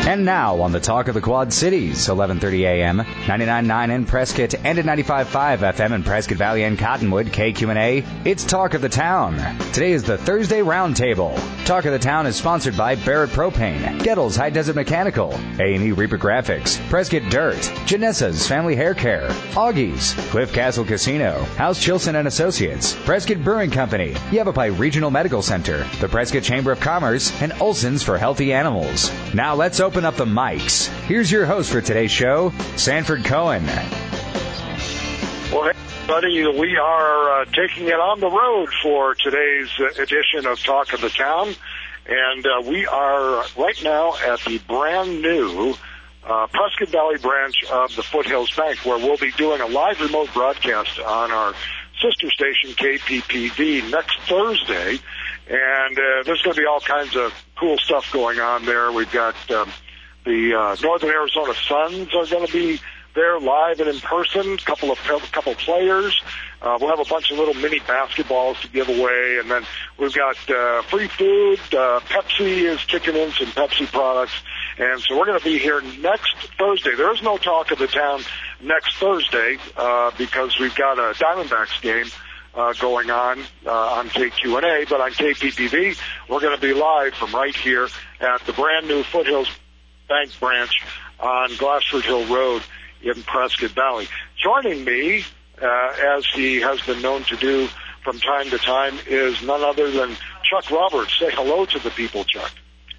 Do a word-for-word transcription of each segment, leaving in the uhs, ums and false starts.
And now on the Talk of the Quad Cities, eleven thirty a.m., ninety-nine point nine in Prescott, and at ninety-five point five F M in Prescott Valley and Cottonwood, K Q and A, it's Talk of the Town. Today is the Thursday Roundtable. Talk of the Town is sponsored by Barrett Propane, Gettles High Desert Mechanical, A and E Reaper Graphics, Prescott Dirt, Janessa's Family Hair Care, Augie's, Cliff Castle Casino, House Chilson and Associates, Prescott Brewing Company, Yavapai Regional Medical Center, the Prescott Chamber of Commerce, and Olson's for Healthy Animals. Now let's open up the mics. Here's your host for today's show, Sanford Cohen. Well, hey, buddy, we are uh, taking it on the road for today's uh, edition of Talk of the Town, and uh, we are right now at the brand new uh, Prescott Valley branch of the Foothills Bank, where we'll be doing a live remote broadcast on our sister station, K P P V, next Thursday, and uh, there's going to be all kinds of cool stuff going on there. We've got um, the uh, Northern Arizona Suns are going to be there live and in person, a couple of couple players. Uh, we'll have a bunch of little mini basketballs to give away, and then we've got uh, free food. Uh, Pepsi is kicking in some Pepsi products, and so we're going to be here next Thursday. There is no Talk of the Town next Thursday uh, because we've got a Diamondbacks game uh, going on uh, on K Q and A, but on K P P V, we're going to be live from right here at the brand new Foothills Bank branch on Glassford Hill Road in Prescott Valley. Joining me, uh, as he has been known to do from time to time, is none other than Chuck Roberts. Say hello to the people, Chuck.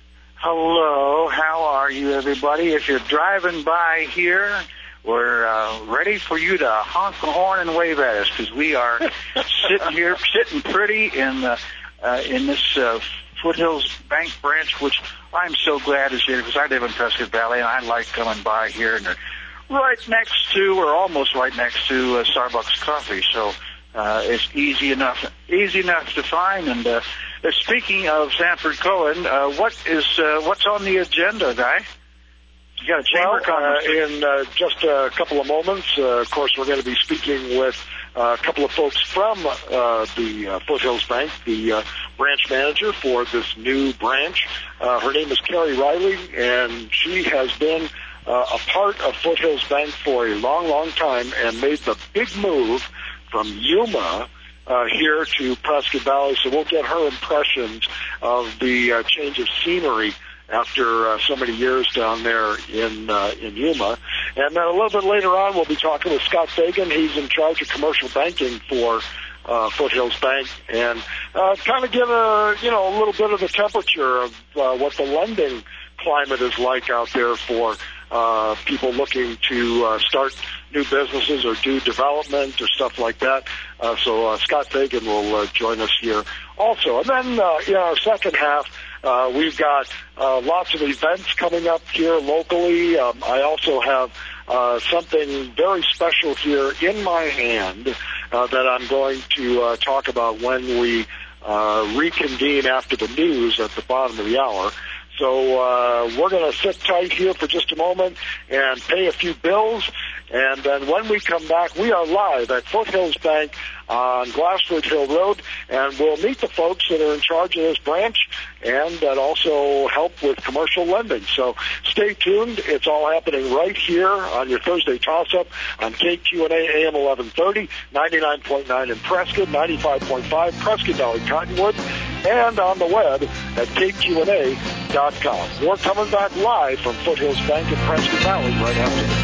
Hello, how are you, everybody? If you're driving by here, we're uh, ready for you to honk the horn and wave at us, because we are sitting here, sitting pretty in the, uh, in this uh, Foothills Bank branch, which I'm so glad is here, because I live in Prescott Valley, and I like coming by here, and they're right next to, or almost right next to, uh, Starbucks Coffee, so uh, it's easy enough, easy enough to find. And uh, speaking of Sanford Cohen, uh, what is uh, what's on the agenda, guy? You got a chamber well, uh, conference in uh, just a couple of moments. Uh, of course, we're going to be speaking with uh, a couple of folks from uh, the uh, Foothills Bank, the uh, branch manager for this new branch. Uh, her name is Carrie Riley, and she has been Uh, a part of Foothills Bank for a long, long time, and made the big move from Yuma uh, here to Prescott Valley. So we'll get her impressions of the uh, change of scenery after uh, so many years down there in uh, in Yuma. And then a little bit later on, we'll be talking with Scott Fagan. He's in charge of commercial banking for uh, Foothills Bank, and uh, kind of give a you know a little bit of the temperature of uh, what the lending climate is like out there for uh, people looking to uh, start new businesses or do development or stuff like that. Uh, so uh, Scott Fagan will uh, join us here also. And then uh, in our second half, uh, we've got uh, lots of events coming up here locally. Um, I also have uh, something very special here in my hand uh, that I'm going to uh, talk about when we uh, reconvene after the news at the bottom of the hour. So uh, we're going to sit tight here for just a moment and pay a few bills. And then when we come back, we are live at Foothills Bank on Glassford Hill Road, and we'll meet the folks that are in charge of this branch and that also help with commercial lending. So stay tuned. It's all happening right here on your Thursday toss-up on K Q and A A M eleven thirty, ninety-nine point nine in Prescott, ninety-five point five Prescott Valley Cottonwood, and on the web at K Q and A dot com. We're coming back live from Foothills Bank in Prescott Valley right after this.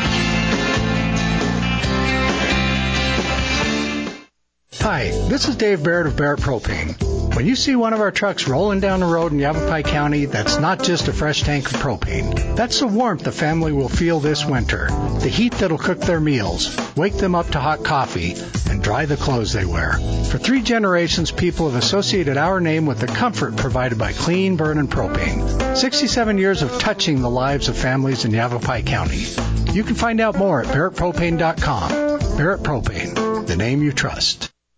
Hi, this is Dave Barrett of Barrett Propane. When you see one of our trucks rolling down the road in Yavapai County, that's not just a fresh tank of propane. That's the warmth the family will feel this winter, the heat that'll cook their meals, wake them up to hot coffee, and dry the clothes they wear. For three generations, people have associated our name with the comfort provided by clean burning propane. sixty-seven years of touching the lives of families in Yavapai County. You can find out more at barrett propane dot com. Barrett Propane, the name you trust.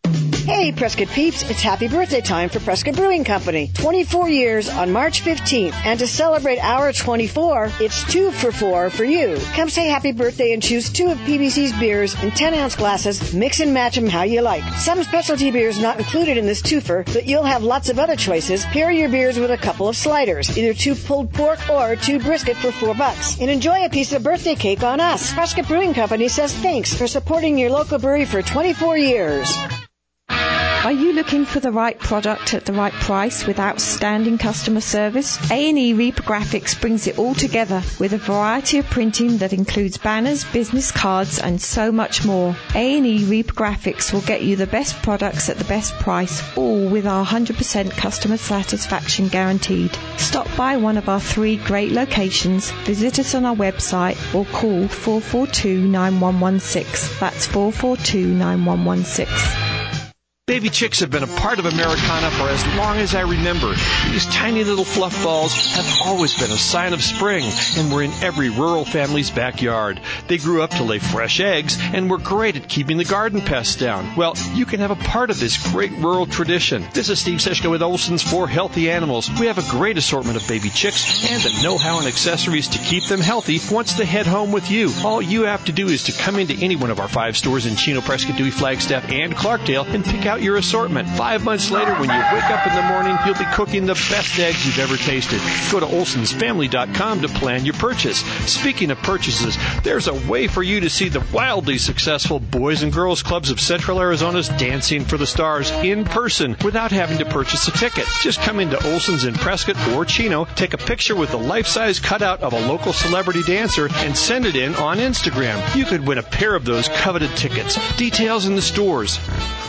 Hey, Prescott peeps, it's happy birthday time for Prescott Brewing Company. twenty-four years on March fifteenth. And to celebrate our twenty-four, it's two for four for you. Come say happy birthday and choose two of P B C's beers in ten-ounce glasses. Mix and match them how you like. Some specialty beers not included in this twofer, but you'll have lots of other choices. Pair your beers with a couple of sliders, either two pulled pork or two brisket for four bucks. And enjoy a piece of birthday cake on us. Prescott Brewing Company says thanks for supporting your local brewery for twenty-four years. Are you looking for the right product at the right price with outstanding customer service? A and E Reprographics brings it all together with a variety of printing that includes banners, business cards, and so much more. A and E Reprographics will get you the best products at the best price, all with our one hundred percent customer satisfaction guaranteed. Stop by one of our three great locations, visit us on our website, or call four four two, nine one one six. That's four four two, nine one one six. Baby chicks have been a part of Americana for as long as I remember. These tiny little fluff balls have always been a sign of spring and were in every rural family's backyard. They grew up to lay fresh eggs and were great at keeping the garden pests down. Well, you can have a part of this great rural tradition. This is Steve Seshka with Olson's For Healthy Animals. We have a great assortment of baby chicks and the know-how and accessories to keep them healthy once they head home with you. All you have to do is to come into any one of our five stores in Chino, Prescott, Dewey, Flagstaff, and Clarkdale and pick out your assortment. Five months later, when you wake up in the morning, you'll be cooking the best eggs you've ever tasted. Go to olsons family dot com to plan your purchase. Speaking of purchases, there's a way for you to see the wildly successful Boys and Girls Clubs of Central Arizona's Dancing for the Stars in person without having to purchase a ticket. Just come into Olson's in Prescott or Chino, take a picture with a life-size cutout of a local celebrity dancer, and send it in on Instagram. You could win a pair of those coveted tickets. Details in the stores.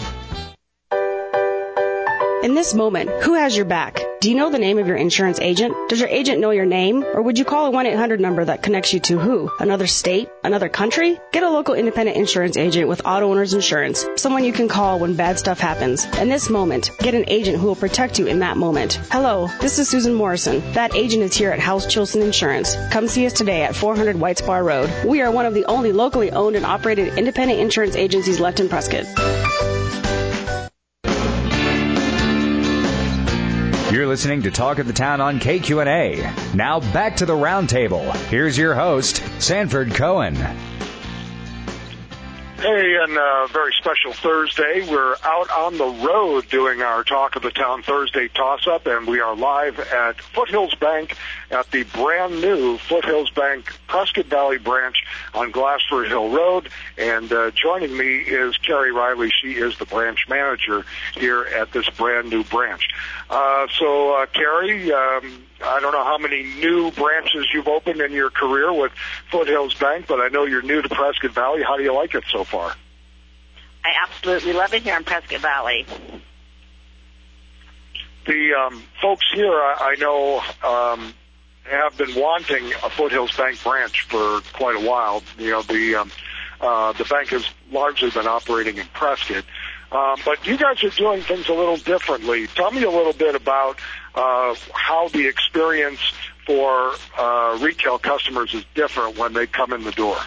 In this moment, who has your back? Do you know the name of your insurance agent? Does your agent know your name? Or would you call a one eight hundred number that connects you to who? Another state? Another country? Get a local independent insurance agent with Auto Owners Insurance, someone you can call when bad stuff happens. In this moment, get an agent who will protect you in that moment. Hello, this is Susan Morrison. That agent is here at House Chilson Insurance. Come see us today at four hundred White Spar Road. We are one of the only locally owned and operated independent insurance agencies left in Prescott. You're listening to Talk of the Town on K Q N A. Now back to the roundtable. Here's your host, Sanford Cohen. Hey, and a very special Thursday. We're out on the road doing our Talk of the Town Thursday toss-up, and we are live at Foothills Bank at the brand-new Foothills Bank Prescott Valley branch on Glassford Hill Road. And uh, joining me is Carrie Riley. She is the branch manager here at this brand-new branch. Uh, so, uh, Carrie, um, I don't know how many new branches you've opened in your career with Foothills Bank, but I know you're new to Prescott Valley. How do you like it so far? I absolutely love it here in Prescott Valley. The um, folks here, I, I know, um, have been wanting a Foothills Bank branch for quite a while. You know, the um, uh, the bank has largely been operating in Prescott. Um, but you guys are doing things a little differently. Tell me a little bit about uh, how the experience for uh, retail customers is different when they come in the door.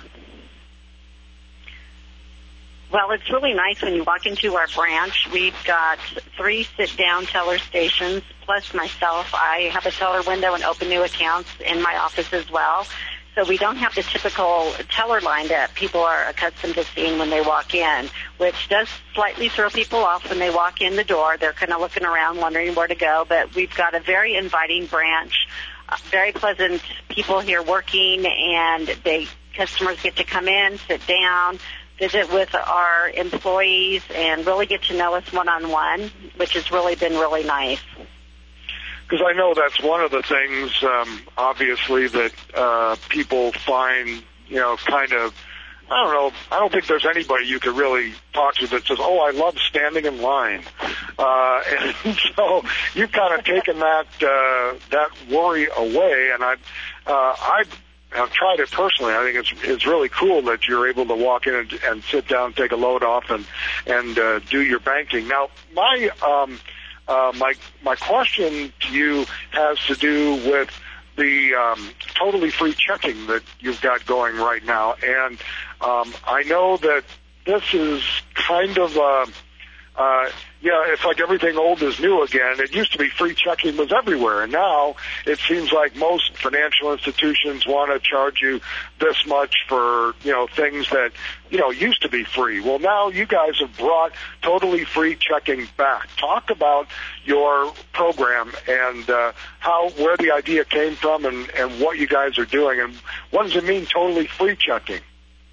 Well, it's really nice when you walk into our branch. We've got three sit-down teller stations, plus myself. I have a teller window and open new accounts in my office as well. So we don't have the typical teller line that people are accustomed to seeing when they walk in, which does slightly throw people off when they walk in the door. They're kind of looking around, wondering where to go. But we've got a very inviting branch, uh, very pleasant people here working, and they customers get to come in, sit down, visit with our employees, and really get to know us one-on-one, which has really been really nice. Because I know that's one of the things, um, obviously, that uh, people find, you know, kind of, I don't know, I don't think there's anybody you could really talk to that says, oh, I love standing in line. Uh, and so you've kind of taken that uh, that worry away, and I, uh, I've I've tried it personally. I think it's it's really cool that you're able to walk in and, and sit down, take a load off, and, and uh, do your banking. Now, my... Um, Uh, my my question to you has to do with the um, totally free checking that you've got going right now, and um, I know that this is kind of a, uh, yeah, it's like everything old is new again. It used to be free checking was everywhere, and now it seems like most financial institutions want to charge you this much for, you know, things that, you know, used to be free. Well, now you guys have brought totally free checking back. Talk about your program and uh, how, where the idea came from and, and what you guys are doing, and what does it mean, totally free checking?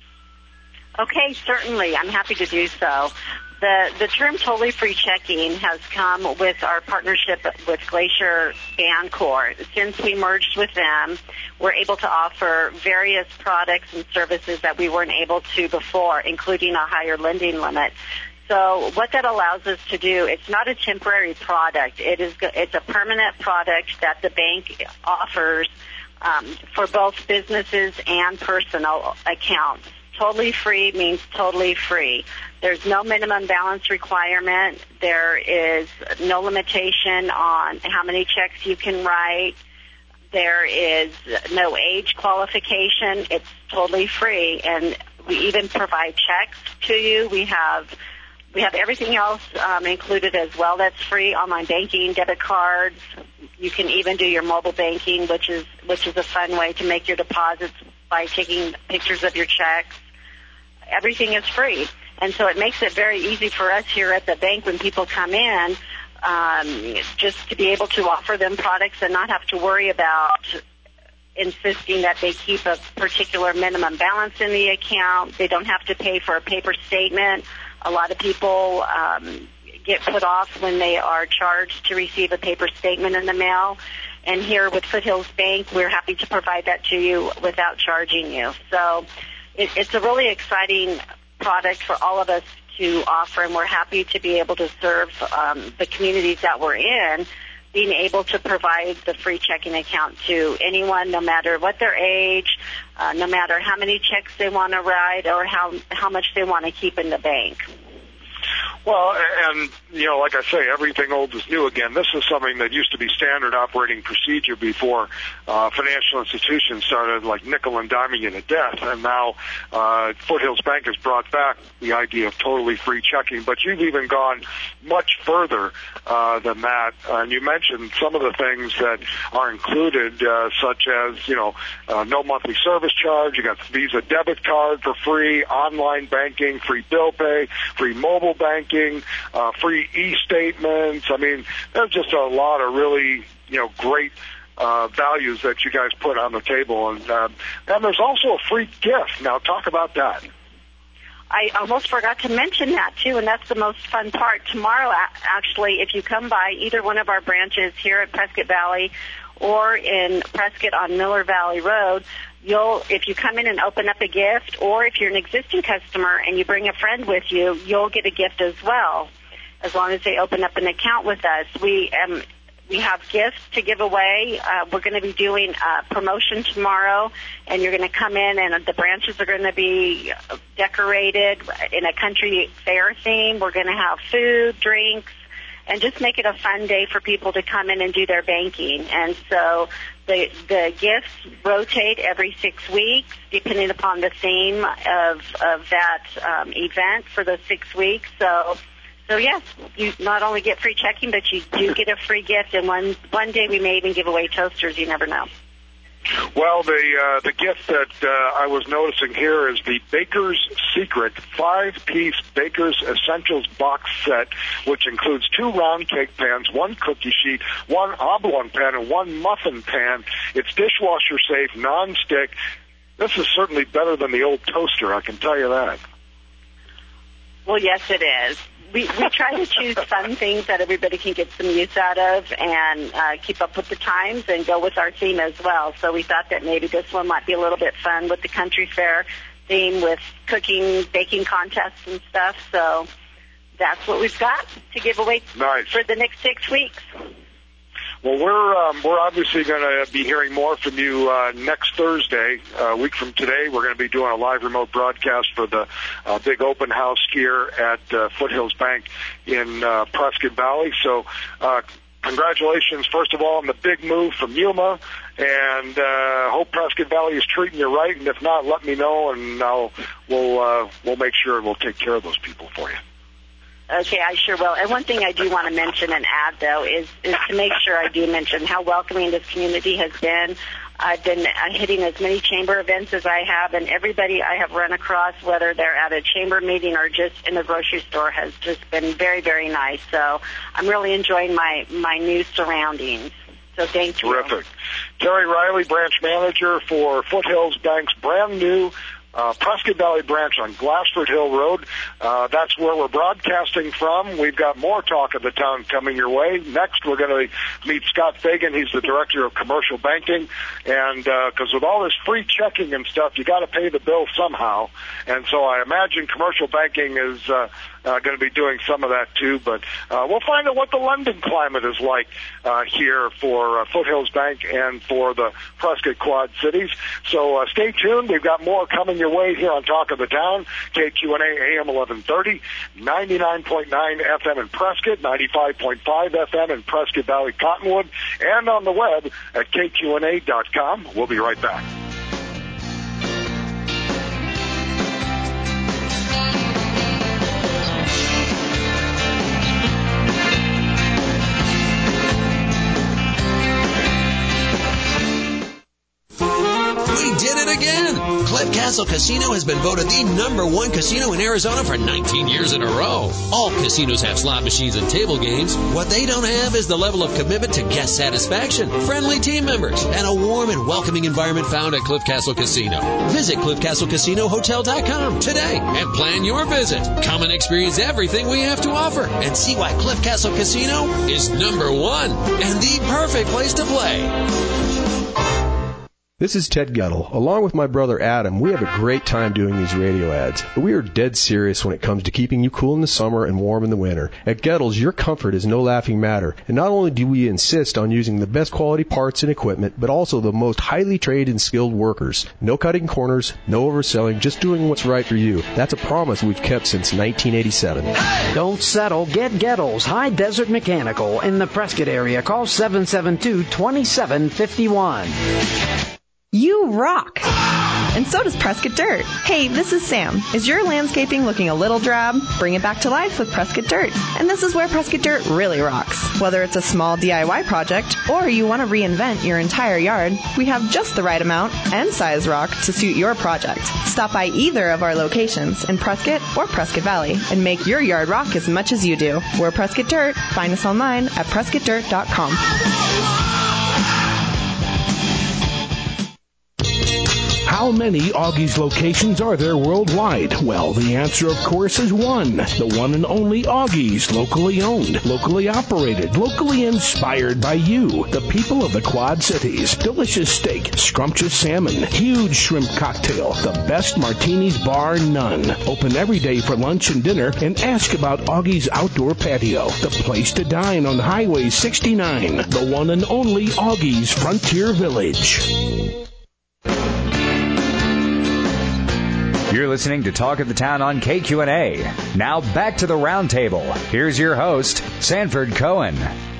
Okay, certainly. I'm happy to do so. The the term totally free checking has come with our partnership with Glacier Bancorp. Since we merged with them, we're able to offer various products and services that we weren't able to before, including a higher lending limit. So what that allows us to do, it's not a temporary product. It is it's a permanent product that the bank offers um, for both businesses and personal accounts. Totally free means totally free. There's no minimum balance requirement. There is no limitation on how many checks you can write. There is no age qualification. It's totally free, and we even provide checks to you. We have we have everything else um, included as well. That's free: online banking, debit cards. You can even do your mobile banking, which is which is a fun way to make your deposits by taking pictures of your checks. Everything is free. And so it makes it very easy for us here at the bank when people come in um, just to be able to offer them products and not have to worry about insisting that they keep a particular minimum balance in the account. They don't have to pay for a paper statement. A lot of people um, get put off when they are charged to receive a paper statement in the mail. And here with Foothills Bank, we're happy to provide that to you without charging you. So it, it's a really exciting product for all of us to offer, and we're happy to be able to serve um, the communities that we're in, being able to provide the free checking account to anyone, no matter what their age, uh, no matter how many checks they want to write or how how much they want to keep in the bank. Well, and, you know, like I say, everything old is new again. This is something that used to be standard operating procedure before uh, financial institutions started, like, nickel and diming you to death. And now uh, Foothills Bank has brought back the idea of totally free checking. But you've even gone much further uh, than that. Uh, and you mentioned some of the things that are included, uh, such as, you know, uh, no monthly service charge. You got Visa debit card for free, online banking, free bill pay, free mobile banking, uh, free e-statements. I mean, there's just a lot of really, you know, great uh, values that you guys put on the table. And, uh, and there's also a free gift. Now, talk about that. I almost forgot to mention that, too, and that's the most fun part. Tomorrow, actually, if you come by either one of our branches here at Prescott Valley or in Prescott on Miller Valley Road, you'll, if you come in and open up a gift, or if you're an existing customer and you bring a friend with you, you'll get a gift as well, as long as they open up an account with us. We um, we have gifts to give away. Uh, we're going to be doing a promotion tomorrow, and you're going to come in, and the branches are going to be decorated in a country fair theme. We're going to have food, drinks, and just make it a fun day for people to come in and do their banking. And so the the gifts rotate every six weeks, depending upon the theme of of that um, event for those six weeks. So, so yes, you not only get free checking, but you do get a free gift. And one one day we may even give away toasters. You never know. Well, the uh, the gift that uh, I was noticing here is the Baker's Secret five-piece Baker's Essentials box set, which includes two round cake pans, one cookie sheet, one oblong pan, and one muffin pan. It's dishwasher safe, non-stick. This is certainly better than the old toaster, I can tell you that. Well, yes, it is. We, we try to choose fun things that everybody can get some use out of and uh, keep up with the times and go with our theme as well. So we thought that maybe this one might be a little bit fun with the country fair theme with cooking, baking contests and stuff. So that's what we've got to give away nice. for the next six weeks. Well, we're um, we're obviously going to be hearing more from you uh, next Thursday, a week from today. We're going to be doing a live remote broadcast for the uh, big open house here at uh, Foothills Bank in uh, Prescott Valley. So uh, congratulations, first of all, on the big move from Yuma, and uh, hope Prescott Valley is treating you right. And if not, let me know, and I'll, we'll, uh, we'll make sure we'll take care of those people for you. Okay, I sure will. And one thing I do want to mention and add, though, is, is to make sure I do mention how welcoming this community has been. I've been uh, hitting as many chamber events as I have, and everybody I have run across, whether they're at a chamber meeting or just in the grocery store, has just been very, very nice. So I'm really enjoying my, my new surroundings. So thank you. Terrific. Terry Riley, branch manager for Foothills Bank's brand new Uh, Prescott Valley branch on Glassford Hill Road. Uh, that's where we're broadcasting from. We've got more talk of the town coming your way. Next, we're going to meet Scott Fagan. He's the director of commercial banking. And because uh, with all this free checking and stuff, you got to pay the bill somehow. And so I imagine commercial banking is uh, uh, going to be doing some of that too. But uh, we'll find out what the London climate is like uh, here for uh, Foothills Bank and for the Prescott Quad Cities. So uh, stay tuned. We've got more coming your way here on Talk of the Town, K Q N A A M eleven thirty, ninety-nine point nine F M in Prescott, ninety-five point five F M in Prescott Valley, Cottonwood, and on the web at K Q N A dot com. We'll be right back. We did it again! Cliff Castle Casino has been voted the number one casino in Arizona for nineteen years in a row. All casinos have slot machines and table games. What they don't have is the level of commitment to guest satisfaction, friendly team members, and a warm and welcoming environment found at Cliff Castle Casino. Visit cliff castle casino hotel dot com today and plan your visit. Come and experience everything we have to offer and see why Cliff Castle Casino is number one and the perfect place to play. This is Ted Gettle. Along with my brother Adam, we have a great time doing these radio ads. But we are dead serious when it comes to keeping you cool in the summer and warm in the winter. At Gettle's, your comfort is no laughing matter. And not only do we insist on using the best quality parts and equipment, but also the most highly trained and skilled workers. No cutting corners, no overselling, just doing what's right for you. That's a promise we've kept since nineteen eighty-seven. Don't settle. Get Gettle's High Desert Mechanical in the Prescott area. Call seven seven two, two seven five one. You rock! And so does Prescott Dirt. Hey, this is Sam. Is your landscaping looking a little drab? Bring it back to life with Prescott Dirt. And this is where Prescott Dirt really rocks. Whether it's a small D I Y project or you want to reinvent your entire yard, we have just the right amount and size rock to suit your project. Stop by either of our locations in Prescott or Prescott Valley and make your yard rock as much as you do. We're Prescott Dirt. Find us online at prescott dirt dot com. How many Augie's locations are there worldwide? Well, the answer, of course, is one. The one and only Augie's, locally owned, locally operated, locally inspired by you, the people of the Quad Cities. Delicious steak, scrumptious salmon, huge shrimp cocktail, the best martinis bar none. Open every day for lunch and dinner, and ask about Augie's Outdoor Patio, the place to dine on Highway sixty-nine, the one and only Augie's Frontier Village. You're listening to Talk of the Town on K Q N A. Now back to the roundtable. Here's your host, Sanford Cohen.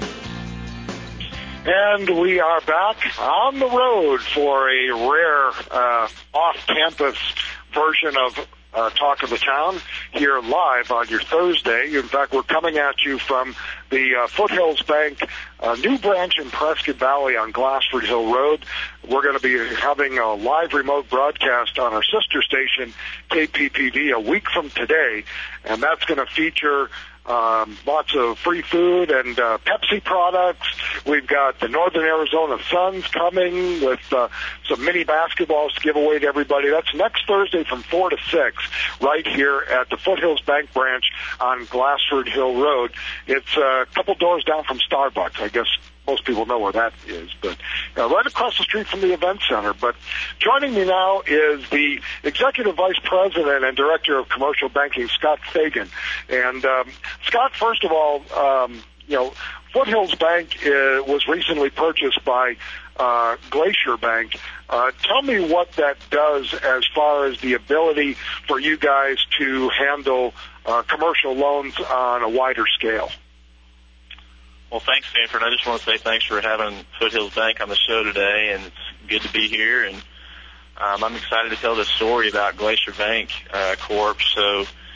And we are back on the road for a rare uh, off-campus version of uh, Talk of the Town here live on your Thursday. In fact, we're coming at you from the uh, Foothills Bank uh, new branch in Prescott Valley on Glassford Hill Road. We're going to be having a live remote broadcast on our sister station, K P P V, a week from today, and that's going to feature Um, lots of free food and uh, Pepsi products. We've got the Northern Arizona Suns coming with uh, some mini basketballs to give away to everybody. That's next Thursday from four to six right here at the Foothills Bank branch on Glassford Hill Road. It's a couple doors down from Starbucks. I guess most people know where that is, but uh, right across the street from the event center. But joining me now is the Executive Vice President and Director of Commercial Banking, Scott Fagan. And um, Scott, first of all, um, you know, Foothills Bank uh, was recently purchased by uh, Glacier Bank. Uh, tell me what that does as far as the ability for you guys to handle uh, commercial loans on a wider scale. Well, thanks, Sanford. I just want to say thanks for having Foothills Bank on the show today, and it's good to be here. And um, I'm excited to tell this story about Glacier Bank uh, Corp. So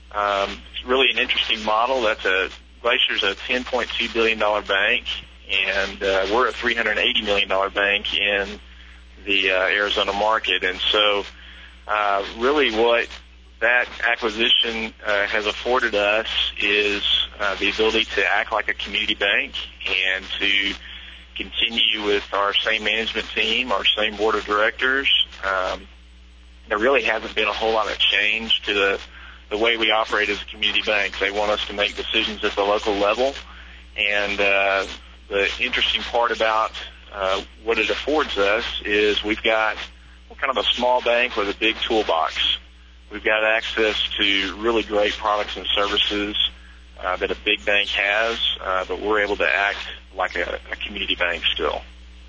um, it's really an interesting model. That's a Glacier's a ten point two billion dollars bank, and uh, we're a three hundred eighty million dollars bank in the uh, Arizona market. And so uh, really what that acquisition uh, has afforded us is uh, the ability to act like a community bank and to continue with our same management team, our same board of directors. Um, there really hasn't been a whole lot of change to the, the way we operate as a community bank. They want us to make decisions at the local level. And uh, the interesting part about uh, what it affords us is we've got we're kind of a small bank with a big toolbox. We've got access to really great products and services uh, that a big bank has, uh, but we're able to act like a, a community bank still.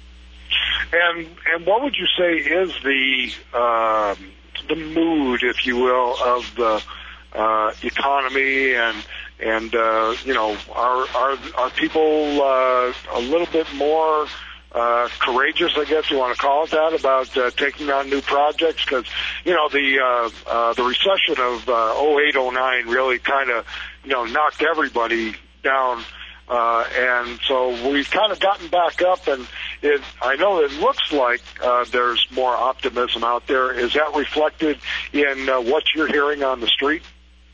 And and what would you say is the um, the mood, if you will, of the uh, economy and and uh, you know are are are people uh, a little bit more uh, courageous, I guess you want to call it that, about uh, taking on new projects? Because you know the uh, uh, the recession of uh, oh eight oh nine really kind of you know knocked everybody down. Uh, and so we've kind of gotten back up, and it, I know it looks like uh, there's more optimism out there. Is that reflected in uh, what you're hearing on the street?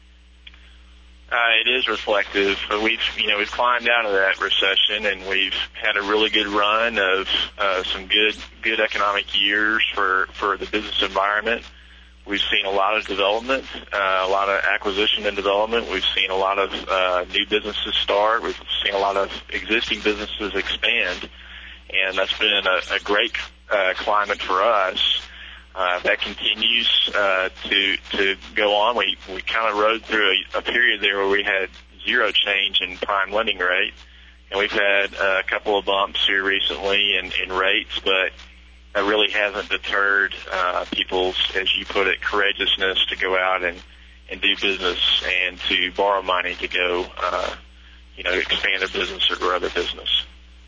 Uh, it is reflective. We've, you know, we've climbed out of that recession, and we've had a really good run of uh, some good, good economic years for for the business environment. We've seen a lot of development, uh, a lot of acquisition and development. We've seen a lot of uh, new businesses start. We've seen a lot of existing businesses expand, and that's been a, a great uh, climate for us. Uh, that continues uh, to to go on. We we kind of rode through a, a period there where we had zero change in prime lending rate, and we've had uh, a couple of bumps here recently in, in rates, but that really hasn't deterred uh, people's, as you put it, courageousness to go out and, and do business and to borrow money to go, uh, you know, expand their business or grow their business.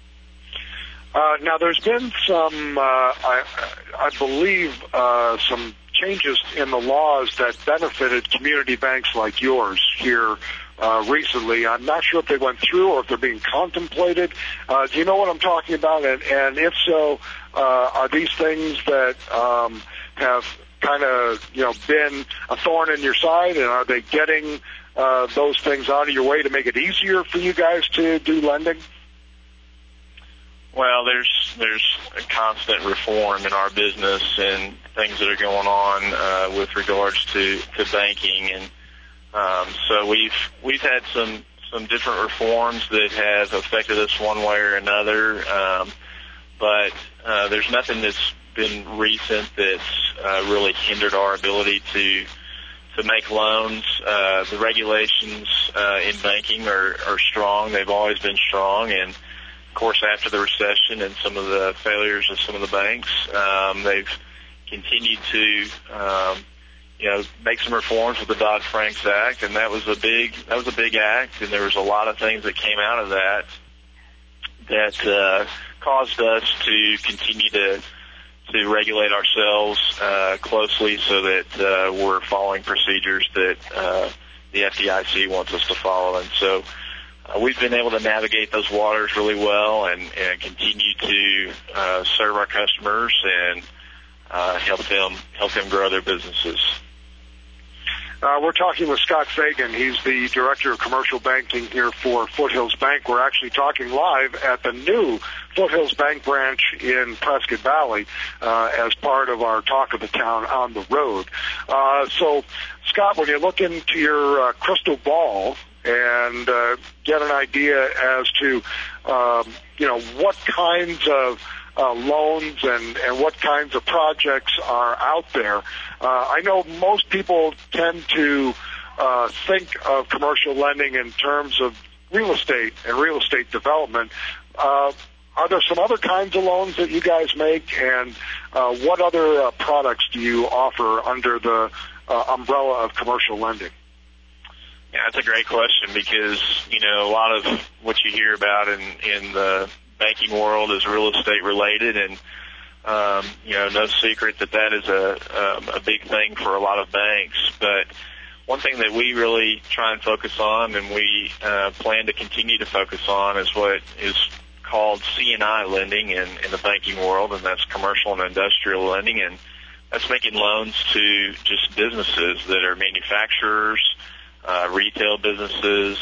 Uh, now, there's been some, uh, I, I believe, uh, some changes in the laws that benefited community banks like yours here uh, recently. I'm not sure if they went through or if they're being contemplated. Uh, do you know what I'm talking about? And, and if so, uh, are these things that um, have kind of, you know, been a thorn in your side, and are they getting uh, those things out of your way to make it easier for you guys to do lending? Well, there's there's a constant reform in our business and things that are going on uh, with regards to, to banking, and um, so we've we've had some some different reforms that have affected us one way or another, um, but uh, there's nothing that's been recent that's uh, really hindered our ability to to make loans. Uh, the regulations uh, in banking are, are strong. They've always been strong, and of course, after the recession and some of the failures of some of the banks, um, they've continued to, um, you know, make some reforms with the Dodd-Frank Act, and that was a big that was a big act, and there was a lot of things that came out of that that uh, caused us to continue to to regulate ourselves uh, closely, so that uh, we're following procedures that uh, the F D I C wants us to follow, and so. Uh, we've been able to navigate those waters really well and, and continue to uh, serve our customers and uh, help them help them grow their businesses. Uh, we're talking with Scott Fagan. He's the Director of Commercial Banking here for Foothills Bank. We're actually talking live at the new Foothills Bank branch in Prescott Valley uh, as part of our Talk of the Town on the road. Uh, so, Scott, when you look into your uh, crystal ball and uh, get an idea as to, um, you know, what kinds of uh, loans and, and what kinds of projects are out there. Uh, I know most people tend to uh, think of commercial lending in terms of real estate and real estate development. Uh, are there some other kinds of loans that you guys make, and uh, what other uh, products do you offer under the uh, umbrella of commercial lending? Yeah, that's a great question, because, you know, a lot of what you hear about in, in the banking world is real estate related, and, um, you know, no secret that that is a, um, a big thing for a lot of banks. But one thing that we really try and focus on, and we uh, plan to continue to focus on, is what is called C and I lending in, in the banking world, and that's commercial and industrial lending, and that's making loans to just businesses that are manufacturers, uh, retail businesses,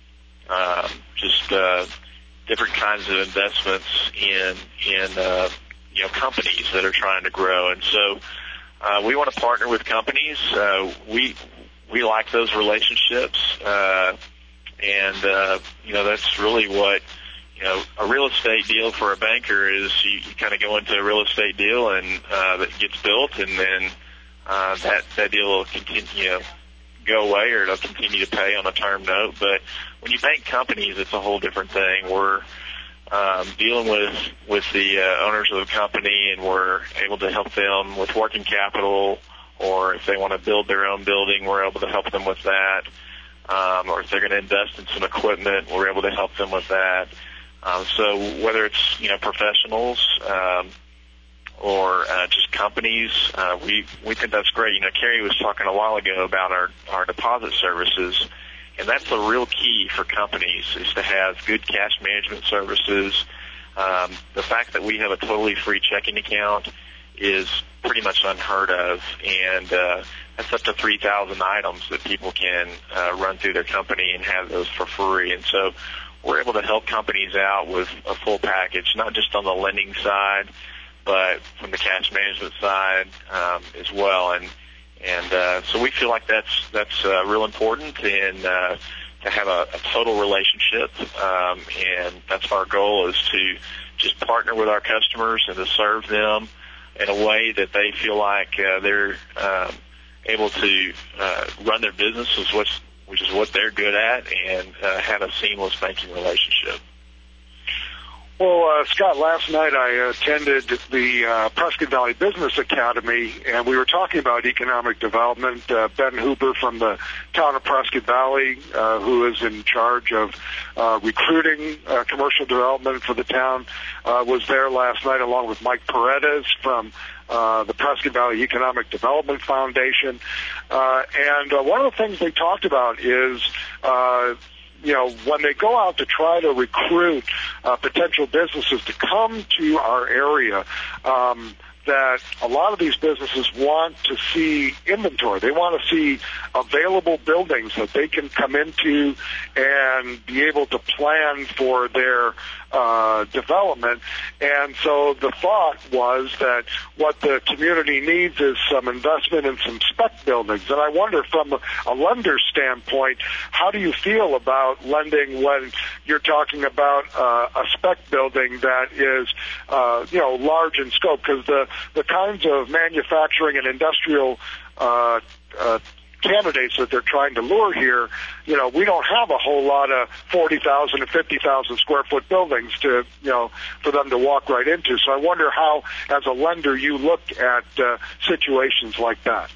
um, just uh, different kinds of investments in in uh, you know companies that are trying to grow, and so uh, we want to partner with companies. Uh, we we like those relationships, uh, and uh, you know that's really what you know a real estate deal for a banker is. You, you kind of go into a real estate deal and uh, that gets built, and then uh, that that deal will continue, you know, go away, or it'll continue to pay on a term note. But when you bank companies, it's a whole different thing. We're um, dealing with with the uh, owners of the company, and we're able to help them with working capital, or if they want to build their own building, we're able to help them with that. Um, or if they're going to invest in some equipment, we're able to help them with that. Um, so whether it's you know professionals um, or uh, just companies, uh, we we think that's great. You know, Carrie was talking a while ago about our our deposit services, and that's the real key for companies, is to have good cash management services. Um, the fact that we have a totally free checking account is pretty much unheard of, and uh, that's up to three thousand items that people can uh, run through their company and have those for free. And so we're able to help companies out with a full package, not just on the lending side, but from the cash management side um, as well. And and uh, so we feel like that's that's uh, real important, and uh, to have a, a total relationship. Um, and that's our goal, is to just partner with our customers and to serve them in a way that they feel like uh, they're um, able to uh, run their business, is what's, which is what they're good at, and uh, have a seamless banking relationship. Well, uh, Scott, last night I attended the uh, Prescott Valley Business Academy, and we were talking about economic development. Uh, Ben Hooper from the town of Prescott Valley, uh, who is in charge of uh, recruiting uh, commercial development for the town, uh, was there last night, along with Mike Paredes from uh, the Prescott Valley Economic Development Foundation. Uh, and uh, one of the things they talked about is uh, you know, when they go out to try to recruit uh, potential businesses to come to our area, um, that a lot of these businesses want to see inventory. They want to see available buildings that they can come into and be able to plan for their uh, development. And so the thought was that what the community needs is some investment in some spec buildings. And I wonder, from a, a lender's standpoint, how do you feel about lending when you're talking about uh, a spec building that is, uh, you know, large in scope? Because the the kinds of manufacturing and industrial uh, uh, candidates that they're trying to lure here, you know, we don't have a whole lot of forty thousand and fifty thousand square foot buildings to, you know, for them to walk right into. So I wonder how, as a lender, you look at uh, situations like that.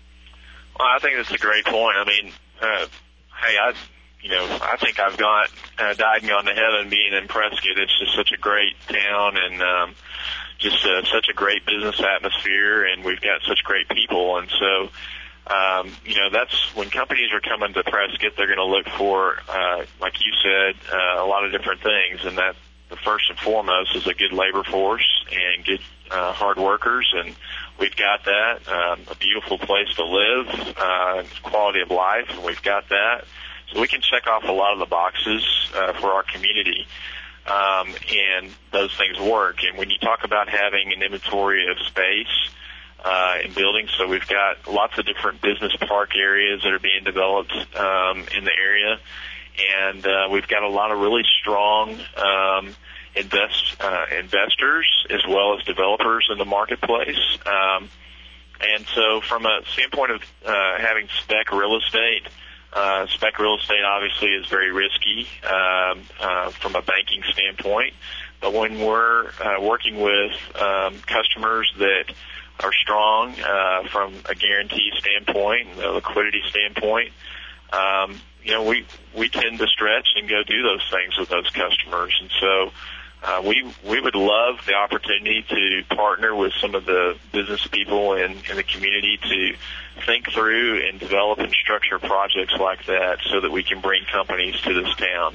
Well, I think that's a great point. I mean, uh, hey, I, you know, I think I've got uh, died and gone to heaven being in Prescott. It's just such a great town, and um, just uh, such a great business atmosphere, and we've got such great people. And so, um, you know, that's when companies are coming to Prescott, they're going to look for, uh, like you said, uh, a lot of different things, and that the first and foremost is a good labor force and good uh, hard workers, and we've got that. Um, a beautiful place to live, uh, quality of life, and we've got that. So we can check off a lot of the boxes uh, for our community. Um, and those things work. And when you talk about having an inventory of space uh, in buildings, so we've got lots of different business park areas that are being developed um, in the area, and uh, we've got a lot of really strong um, invest uh, investors as well as developers in the marketplace. Um, and so, from a standpoint of uh, having spec real estate. Uh, spec real estate obviously is very risky um, uh, from a banking standpoint, but when we're uh, working with um, customers that are strong uh, from a guarantee standpoint, a liquidity standpoint, um, you know, we we tend to stretch and go do those things with those customers, and so uh, we we would love the opportunity to partner with some of the business people in, in the community to think through and develop and structure projects like that so that we can bring companies to this town.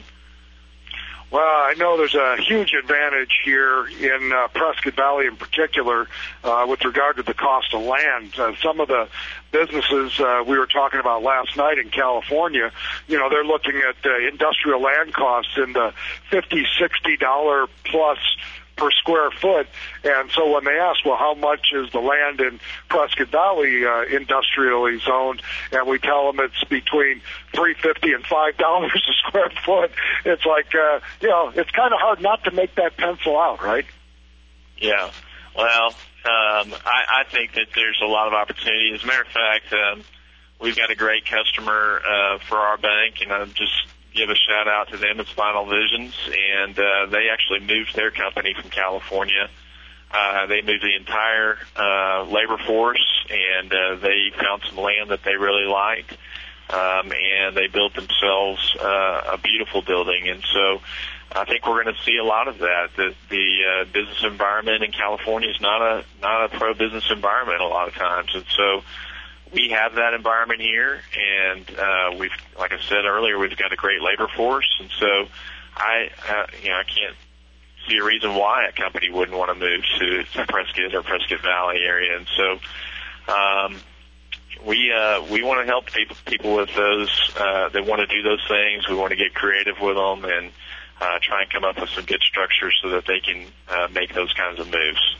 Well, I know there's a huge advantage here in uh, Prescott Valley in particular uh, with regard to the cost of land. Uh, some of the businesses uh, we were talking about last night in California, you know, they're looking at uh, industrial land costs in the fifty, sixty dollars plus per square foot. And so when they ask, well, how much is the land in Prescott Valley uh, industrially zoned, and we tell them it's between three fifty and five dollars a square foot, it's like, uh, you know, it's kind of hard not to make that pencil out, right? Yeah. Well, um, I, I think that there's a lot of opportunity. As a matter of fact, um, we've got a great customer uh, for our bank, and I'm just give a shout out to them. It's Final Visions, and uh, they actually moved their company from California. Uh, they moved the entire uh, labor force, and uh, they found some land that they really liked, um, and they built themselves uh, a beautiful building. And so I think we're going to see a lot of that. The, the uh, business environment in California is not a not a pro-business environment a lot of times, and so we have that environment here, and uh, we've, like I said earlier, we've got a great labor force, and so I, uh, you know, I can't see a reason why a company wouldn't want to move to, to Prescott or Prescott Valley area, and so um, we uh, we want to help people people with those uh, that want to do those things. We want to get creative with them and uh, try and come up with some good structures so that they can uh, make those kinds of moves.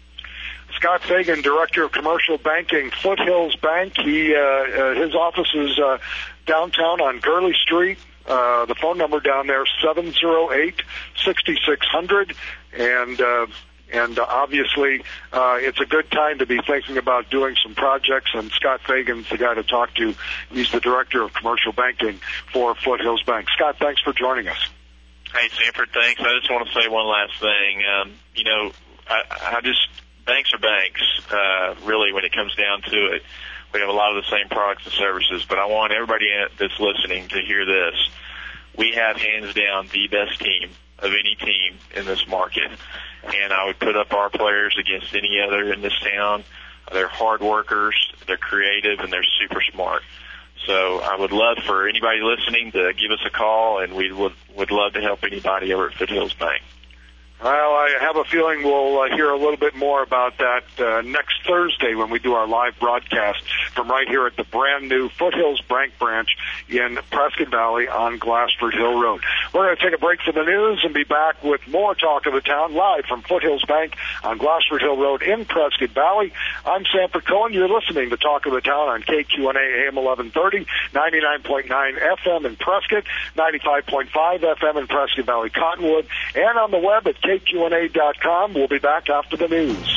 Scott Fagan, Director of Commercial Banking, Foothills Bank. He, uh, uh, his office is uh, downtown on Gurley Street. Uh, the phone number down there, seven oh eight, six six zero zero. And, uh, and uh, obviously, uh, it's a good time to be thinking about doing some projects, and Scott Fagan's the guy to talk to. He's the Director of Commercial Banking for Foothills Bank. Scott, thanks for joining us. Hey, Sanford, thanks. I just want to say one last thing. Um, you know, I, I just... Banks are banks, uh, really, when it comes down to it. We have a lot of the same products and services, but I want everybody that's listening to hear this. We have, hands down, the best team of any team in this market, and I would put up our players against any other in this town. They're hard workers, they're creative, and they're super smart. So I would love for anybody listening to give us a call, and we would, would love to help anybody over at Foothills Bank. Well, I have a feeling we'll uh, hear a little bit more about that uh, next Thursday when we do our live broadcast from right here at the brand new Foothills Bank branch in Prescott Valley on Glassford Hill Road. We're going to take a break for the news and be back with more Talk of the Town live from Foothills Bank on Glassford Hill Road in Prescott Valley. I'm Sanford Cohen. You're listening to Talk of the Town on K Q N A A M eleven thirty, ninety-nine point nine F M in Prescott, ninety-five point five F M in Prescott Valley Cottonwood, and on the web at K Q N A dot com. We'll be back after the news.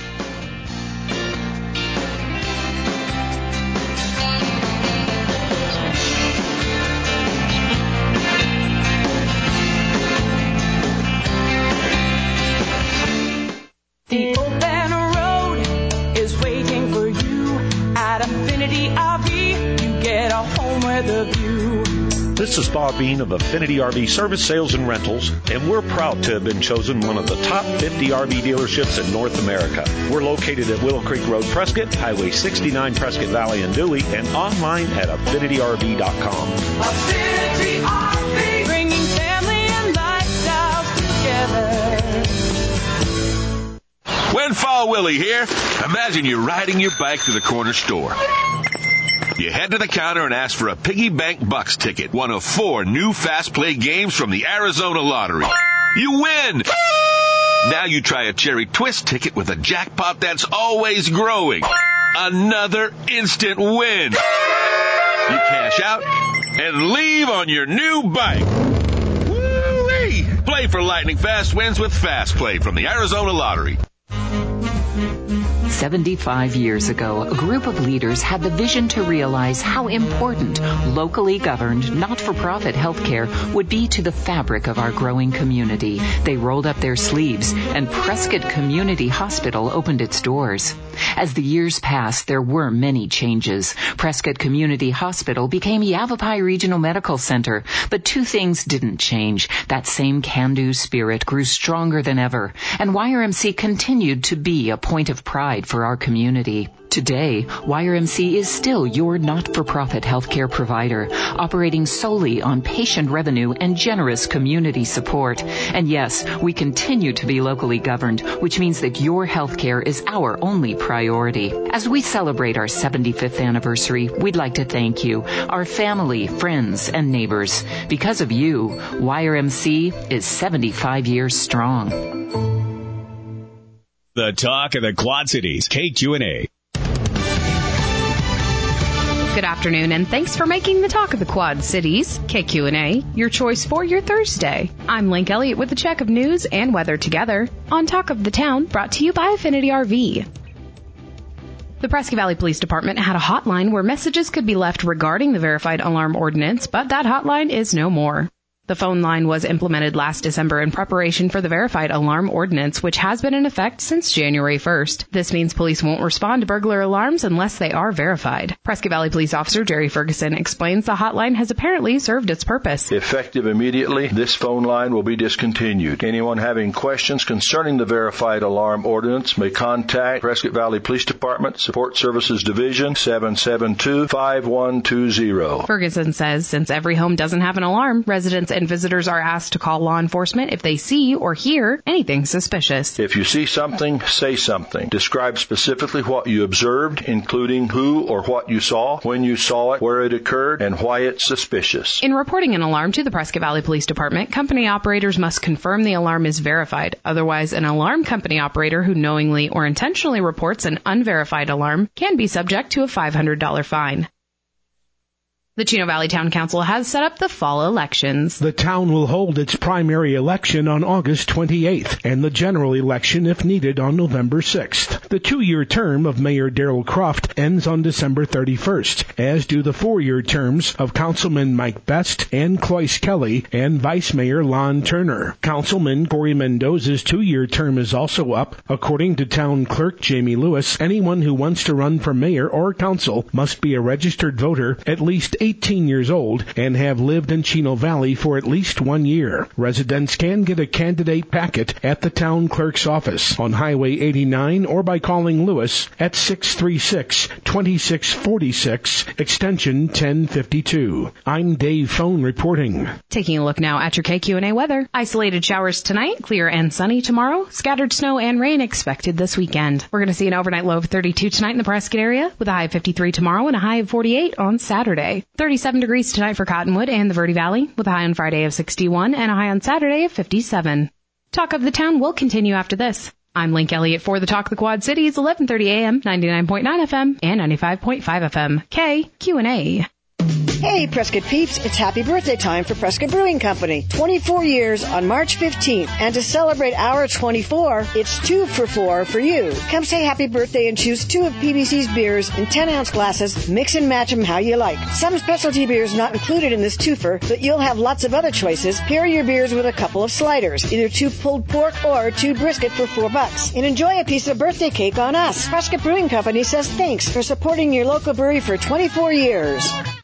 The open road is waiting for you at Affinity R V. You get a home with a view. This is Bob Bean of Affinity R V Service, Sales, and Rentals, and we're proud to have been chosen one of the top fifty R V dealerships in North America. We're located at Willow Creek Road, Prescott, Highway sixty-nine, Prescott Valley and Dewey, and online at affinity R V dot com. Affinity R V, bringing family and lifestyles together. Windfall Willie here. Imagine you're riding your bike to the corner store. You head to the counter and ask for a Piggy Bank Bucks ticket, one of four new fast play games from the Arizona Lottery. You win! Now you try a Cherry Twist ticket with a jackpot that's always growing. Another instant win. You cash out and leave on your new bike. Woo-wee! Play for lightning fast wins with Fast Play from the Arizona Lottery. seventy-five years ago, a group of leaders had the vision to realize how important locally governed, not-for-profit healthcare would be to the fabric of our growing community. They rolled up their sleeves, and Prescott Community Hospital opened its doors. As the years passed, there were many changes. Prescott Community Hospital became Yavapai Regional Medical Center, but two things didn't change. That same can-do spirit grew stronger than ever, and Y R M C continued to be a point of pride for our community. Today, Y R M C is still your not-for-profit healthcare provider, operating solely on patient revenue and generous community support. And yes, we continue to be locally governed, which means that your healthcare is our only priority. As we celebrate our seventy-fifth anniversary, we'd like to thank you, our family, friends, and neighbors. Because of you, Y R M C is seventy-five years strong. The talk of the Quad Cities, K Q and A. Good afternoon, and thanks for making the talk of the Quad Cities, K Q and A, your choice for your Thursday. I'm Link Elliott with a check of news and weather together on Talk of the Town, brought to you by Affinity R V. The Prescott Valley Police Department had a hotline where messages could be left regarding the verified alarm ordinance, but that hotline is no more. The phone line was implemented last December in preparation for the verified alarm ordinance, which has been in effect since January first. This means police won't respond to burglar alarms unless they are verified. Prescott Valley Police Officer Jerry Ferguson explains the hotline has apparently served its purpose. Effective immediately, this phone line will be discontinued. Anyone having questions concerning the verified alarm ordinance may contact Prescott Valley Police Department, Support Services Division, seven seven two, five one two zero. Ferguson says since every home doesn't have an alarm, residents and visitors are asked to call law enforcement if they see or hear anything suspicious. If you see something, say something. Describe specifically what you observed, including who or what you saw, when you saw it, where it occurred, and why it's suspicious. In reporting an alarm to the Prescott Valley Police Department, company operators must confirm the alarm is verified. Otherwise, an alarm company operator who knowingly or intentionally reports an unverified alarm can be subject to a five hundred dollars fine. The Chino Valley Town Council has set up the fall elections. The town will hold its primary election on August twenty-eighth and the general election, if needed, on November sixth. The two-year term of Mayor Darrell Croft ends on December thirty-first, as do the four-year terms of Councilman Mike Best, Ann Cloyce Kelly, and Vice Mayor Lon Turner. Councilman Corey Mendoza's two-year term is also up. According to Town Clerk Jamie Lewis, anyone who wants to run for mayor or council must be a registered voter, at least eighteen years old, and have lived in Chino Valley for at least one year. Residents can get a candidate packet at the town clerk's office on Highway eighty-nine or by calling Lewis at six three six, two six four six, extension ten fifty-two. I'm Dave Phone reporting. Taking a look now at your K Q and A weather. Isolated showers tonight, clear and sunny tomorrow. Scattered snow and rain expected this weekend. We're going to see an overnight low of thirty-two tonight in the Prescott area, with a high of fifty-three tomorrow and a high of forty-eight on Saturday. thirty-seven degrees tonight for Cottonwood and the Verde Valley, with a high on Friday of sixty-one and a high on Saturday of fifty-seven. Talk of the Town will continue after this. I'm Link Elliott for the Talk of the Quad Cities, eleven thirty a.m., ninety-nine point nine F M, and ninety-five point five F M. K Q and A. Hey, Prescott peeps, it's happy birthday time for Prescott Brewing Company. twenty-four years on March fifteenth. And to celebrate our twenty-four, it's two for four for you. Come say happy birthday and choose two of P B C's beers in ten-ounce glasses. Mix and match them how you like. Some specialty beers not included in this twofer, but you'll have lots of other choices. Pair your beers with a couple of sliders, either two pulled pork or two brisket for four bucks. And enjoy a piece of birthday cake on us. Prescott Brewing Company says thanks for supporting your local brewery for twenty-four years.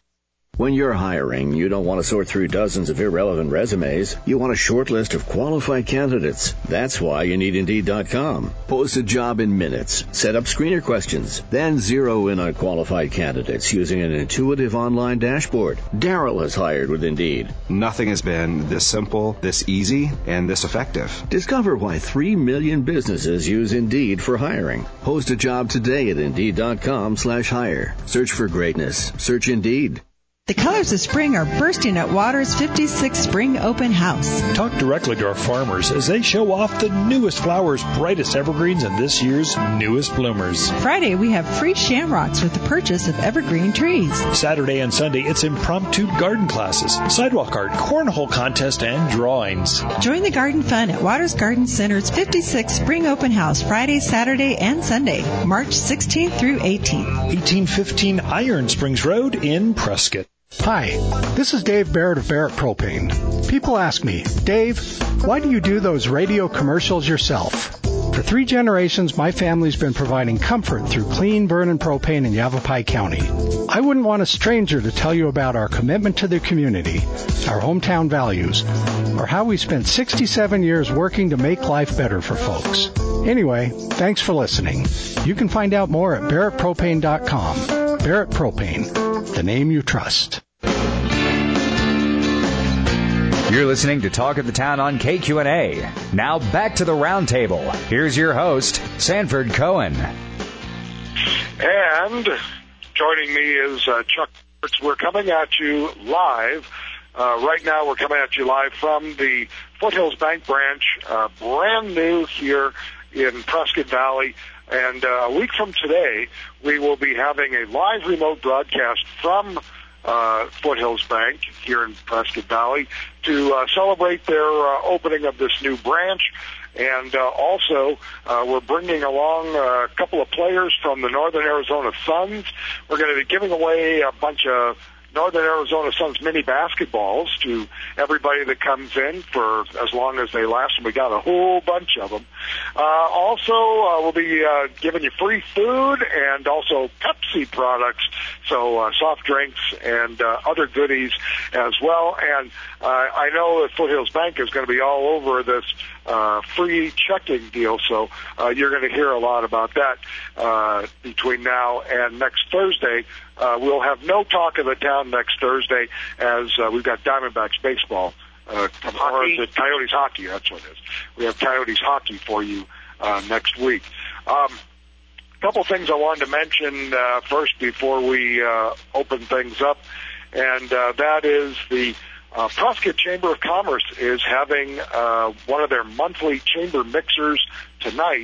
When you're hiring, you don't want to sort through dozens of irrelevant resumes. You want a short list of qualified candidates. That's why you need Indeed dot com. Post a job in minutes. Set up screener questions. Then zero in on qualified candidates using an intuitive online dashboard. Darryl has hired with Indeed. Nothing has been this simple, this easy, and this effective. Discover why three million businesses use Indeed for hiring. Post a job today at Indeed dot com slash hire. Search for greatness. Search Indeed. The colors of spring are bursting at Waters' fifty-sixth Spring Open House. Talk directly to our farmers as they show off the newest flowers, brightest evergreens, and this year's newest bloomers. Friday, we have free shamrocks with the purchase of evergreen trees. Saturday and Sunday, it's impromptu garden classes, sidewalk art, cornhole contest, and drawings. Join the garden fun at Waters Garden Center's fifty-sixth Spring Open House, Friday, Saturday, and Sunday, March sixteenth through eighteenth. eighteen fifteen Iron Springs Road in Prescott. Hi, this is Dave Barrett of Barrett Propane. People ask me, Dave, why do you do those radio commercials yourself? For For three generations, my family's been providing comfort through clean burning propane in Yavapai County. I wouldn't want a stranger to tell you about our commitment to the community, our hometown values, or how we spent sixty-seven years working to make life better for folks. Anyway, thanks for listening. You can find out more at Barrett Propane dot com. Barrett Propane, the name you trust. You're listening to Talk of the Town on K Q N A. Now back to the roundtable. Here's your host, Sanford Cohen. And joining me is uh, Chuck. We're coming at you live. Uh, right now we're coming at you live from the Foothills Bank branch, uh, brand new here in Prescott Valley. And uh, a week from today, we will be having a live remote broadcast from uh, Foothills Bank here in Prescott Valley to uh, celebrate their uh, opening of this new branch. And uh, also, uh, we're bringing along a couple of players from the Northern Arizona Suns. We're going to be giving away a bunch of Northern Arizona Suns mini basketballs to everybody that comes in for as long as they last, and we got a whole bunch of them. Uh, also, uh, we'll be uh, giving you free food and also Pepsi products, so uh, soft drinks and uh, other goodies as well. And uh, I know that Foothills Bank is going to be all over this uh, free checking deal, so uh, you're going to hear a lot about that uh, between now and next Thursday. Uh, we'll have no Talk of the Town next Thursday as uh, we've got Diamondbacks baseball, uh, or is it Coyotes hockey? That's what it is. We have Coyotes hockey for you uh, next week. Um, a couple things I wanted to mention uh, first before we uh, open things up, and uh, that is the uh, Prescott Chamber of Commerce is having uh, one of their monthly chamber mixers tonight,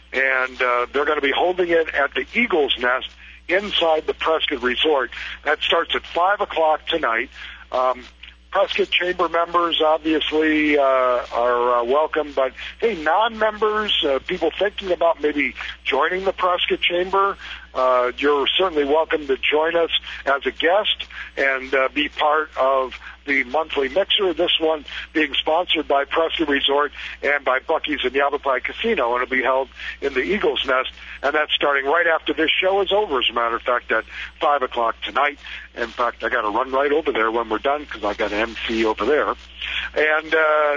and uh, they're going to be holding it at the Eagle's Nest inside the Prescott Resort. That starts at five o'clock tonight. Um, Prescott Chamber members obviously uh, are uh, welcome, but hey, non-members, uh, people thinking about maybe joining the Prescott Chamber, uh, you're certainly welcome to join us as a guest and uh, be part of the monthly mixer. This one being sponsored by Prescott Resort and by Buc-ee's and Yavapai Casino, and it'll be held in the Eagle's Nest, and that's starting right after this show is over, as a matter of fact, at five o'clock tonight. In fact, I got to run right over there when we're done because I got an M C over there. And uh,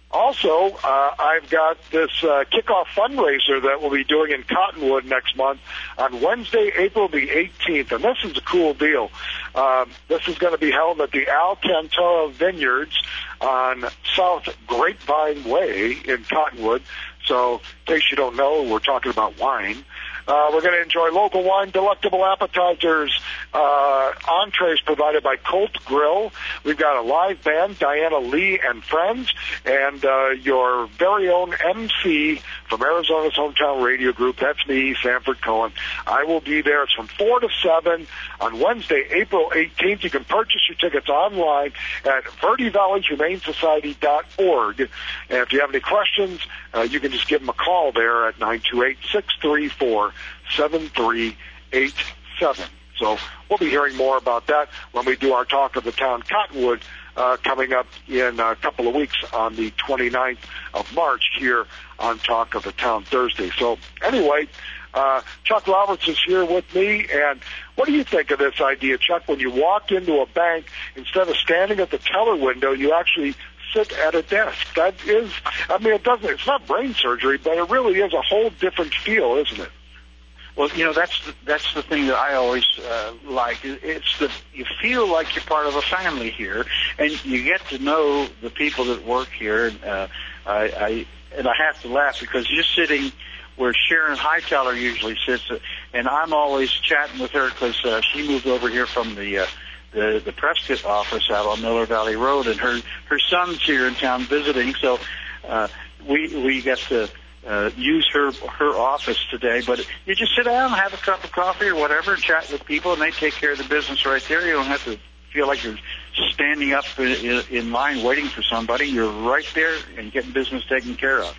also, uh, I've got this uh, kickoff fundraiser that we'll be doing in Cottonwood next month on Wednesday, April the eighteenth, and this is a cool deal. Um, this is going to be held at the Alcantara Vineyards on South Grapevine Way in Cottonwood. So, in case you don't know, we're talking about wine. Uh, we're going to enjoy local wine, delectable appetizers, uh, entrees provided by Colt Grill. We've got a live band, Diana Lee and Friends, and uh, your very own M C from Arizona's Hometown Radio Group. That's me, Sanford Cohen. I will be there. It's from four to seven on Wednesday, April eighteenth. You can purchase your tickets online at Verde Valley Humane Society dot org. And if you have any questions, uh, you can just give them a call there at nine two eight, six three four, seven three eight seven. So we'll be hearing more about that when we do our Talk of the Town Cottonwood uh, coming up in a couple of weeks on the twenty-ninth of March here on Talk of the Town Thursday. So anyway, uh, Chuck Roberts is here with me, and what do you think of this idea, Chuck? When you walk into a bank, instead of standing at the teller window, you actually sit at a desk. That is, I mean, it doesn't, it's not brain surgery, but it really is a whole different feel, isn't it? Well, you know, that's the, that's the thing that I always uh, like. It's the you feel like you're part of a family here, and you get to know the people that work here. And uh, I, I and I have to laugh because you're sitting where Sharon Hightower usually sits, and I'm always chatting with her because uh, she moved over here from the uh, the the Prescott office out on Miller Valley Road, and her her son's here in town visiting. So uh, we we get to Uh, use her her office today, but you just sit down, have a cup of coffee or whatever, and chat with people, and they take care of the business right there. You don't have to feel like you're standing up in, in line waiting for somebody. You're right there and getting business taken care of.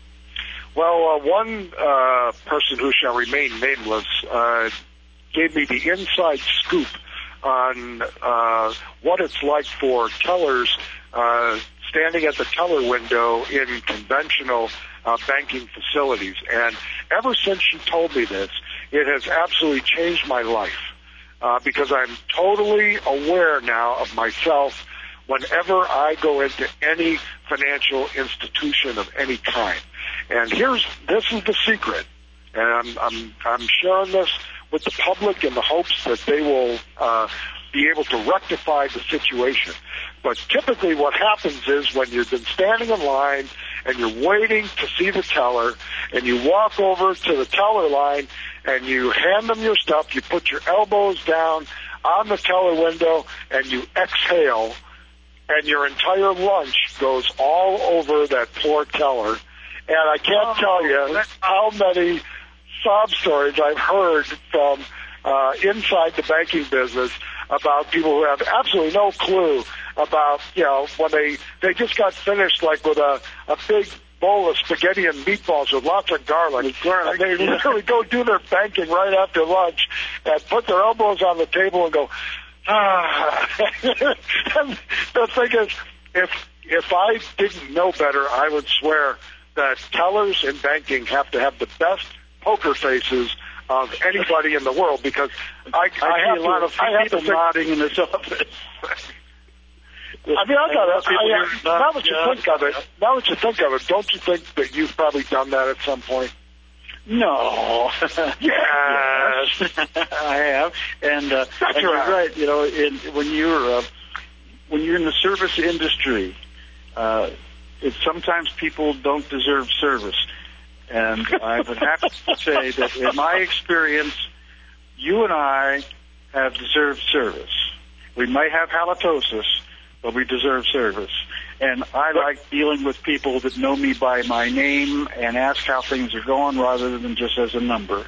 Well, uh, one uh, person who shall remain nameless uh, gave me the inside scoop on uh, what it's like for tellers, uh, standing at the teller window in conventional uh, banking facilities. And ever since she told me this, it has absolutely changed my life uh, because I'm totally aware now of myself whenever I go into any financial institution of any kind. And here's, this is the secret. And I'm, I'm, I'm sharing this with the public in the hopes that they will, uh, be able to rectify the situation. But typically what happens is when you've been standing in line and you're waiting to see the teller and you walk over to the teller line and you hand them your stuff, you put your elbows down on the teller window and you exhale, and your entire lunch goes all over that poor teller. And I can't oh, tell you how many sob stories I've heard from uh, inside the banking business about people who have absolutely no clue about, you know, when they, they just got finished like with a, a big bowl of spaghetti and meatballs with lots of garlic. And they literally go do their banking right after lunch and put their elbows on the table and go, ah. And the thing is, if, if I didn't know better, I would swear that tellers in banking have to have the best poker faces of anybody in the world, because I, I, I have see a lot to, of I have people to think, nodding in this office. I mean, I got people I, here, now not, that you yeah, think of it, now that you think of it, don't you think that you've probably done that at some point? No. Yes. Yes, I have, and, uh, That's and you're right. right. You know, in, when you're uh, when you're in the service industry, uh, it sometimes people don't deserve service. And I would have to say that in my experience, you and I have deserved service. We might have halitosis, but we deserve service. And I like dealing with people that know me by my name and ask how things are going rather than just as a number.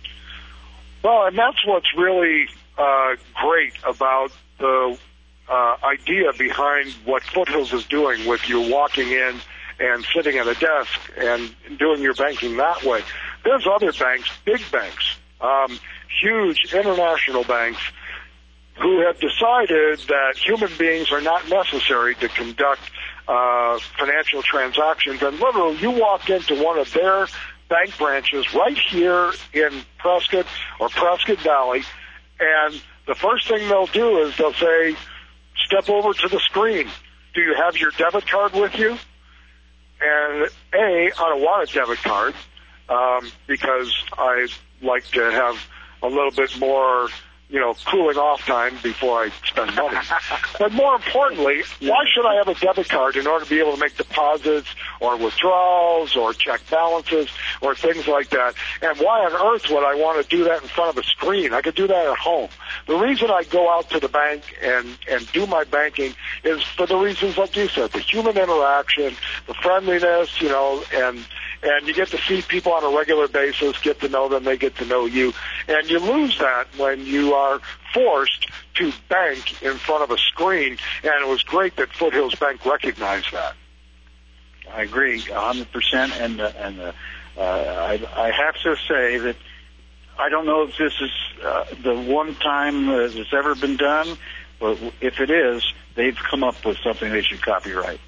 Well, and that's what's really uh, great about the uh, idea behind what Foothills is doing with you walking in and sitting at a desk and doing your banking that way. There's other banks, big banks, um, huge international banks, who have decided that human beings are not necessary to conduct uh, financial transactions. And literally, you walk into one of their bank branches right here in Prescott or Prescott Valley, and the first thing they'll do is they'll say, step over to the screen. Do you have your debit card with you? And A, I don't want a debit card um, because I like to have a little bit more, you know, cooling off time before I spend money. But more importantly, why should I have a debit card in order to be able to make deposits or withdrawals or check balances or things like that? And why on earth would I want to do that in front of a screen? I could do that at home. The reason I go out to the bank and, and do my banking is for the reasons like you said, the human interaction, the friendliness, you know, and and you get to see people on a regular basis, get to know them, they get to know you. And you lose that when you are forced to bank in front of a screen, and it was great that Foothills Bank recognized that. I agree one hundred percent, and, uh, and uh, uh, I, I have to say that I don't know if this is uh, the one time that it's ever been done, but if it is, they've come up with something they should copyright.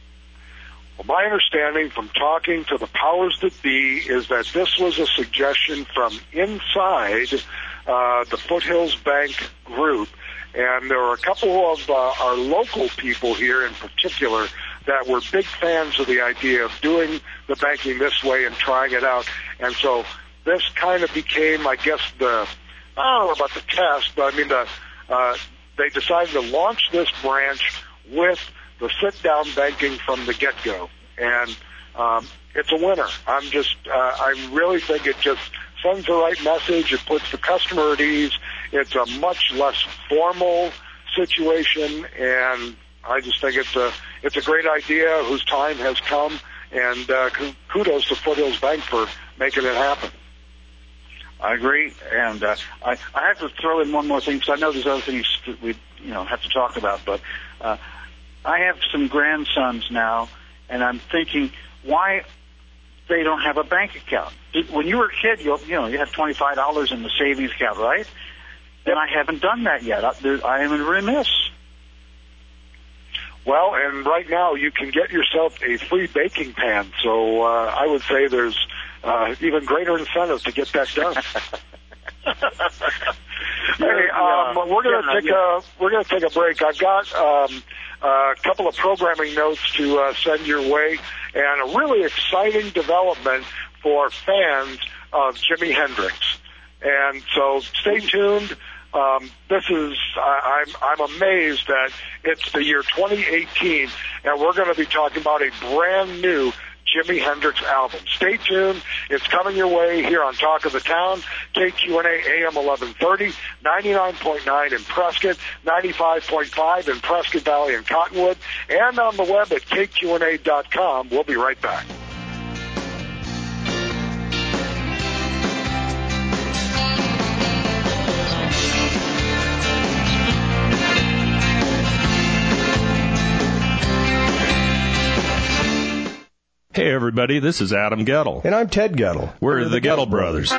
Well, my understanding from talking to the powers that be is that this was a suggestion from inside uh, the Foothills Bank group, and there were a couple of uh, our local people here in particular that were big fans of the idea of doing the banking this way and trying it out. And so this kind of became, I guess, the, I don't know about the test, but I mean, the, uh, they decided to launch this branch with the sit-down banking from the get-go. And um, it's a winner. I'm just, uh, I really think it just sends the right message. It puts the customer at ease. It's a much less formal situation, and I just think it's a, it's a great idea whose time has come, and uh, kudos to Foothills Bank for making it happen. I agree, and uh, I, I have to throw in one more thing, because I know there's other things that we, you know, have to talk about, but uh, I have some grandsons now, and I'm thinking, why they don't have a bank account? When you were a kid, you, you know, you had twenty-five dollars in the savings account, right? And I haven't done that yet. I, I am remiss. Well, and right now you can get yourself a free baking pan. So uh, I would say there's uh, even greater incentive to get that done. Hey, um, we're going to take a we're going to take a break. I've got um, a couple of programming notes to uh, send your way, and a really exciting development for fans of Jimi Hendrix. And so, stay tuned. Um, this is I, I'm I'm amazed that it's the year twenty eighteen, and we're going to be talking about a brand new Jimi Hendrix album. Stay tuned. It's coming your way here on Talk of the Town, K Q N A A M eleven thirty, ninety-nine point nine in Prescott, ninety-five point five in Prescott Valley and Cottonwood, and on the web at K Q N A dot com. We'll be right back. Hey everybody, this is Adam Gettle. And I'm Ted Gettle. We're, We're the, the Gettle Gettle Brothers.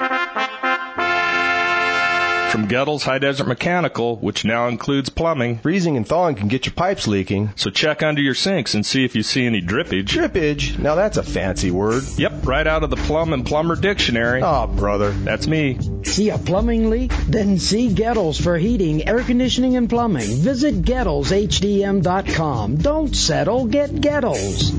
From Gettle's High Desert Mechanical, which now includes plumbing. Freezing and thawing can get your pipes leaking. So check under your sinks and see if you see any drippage. Drippage? Now that's a fancy word. Yep, right out of the Plum and Plumber Dictionary. Oh, brother. That's me. See a plumbing leak? Then see Gettles for heating, air conditioning, and plumbing. Visit Gettles H D M dot com. Don't settle, get Gettles.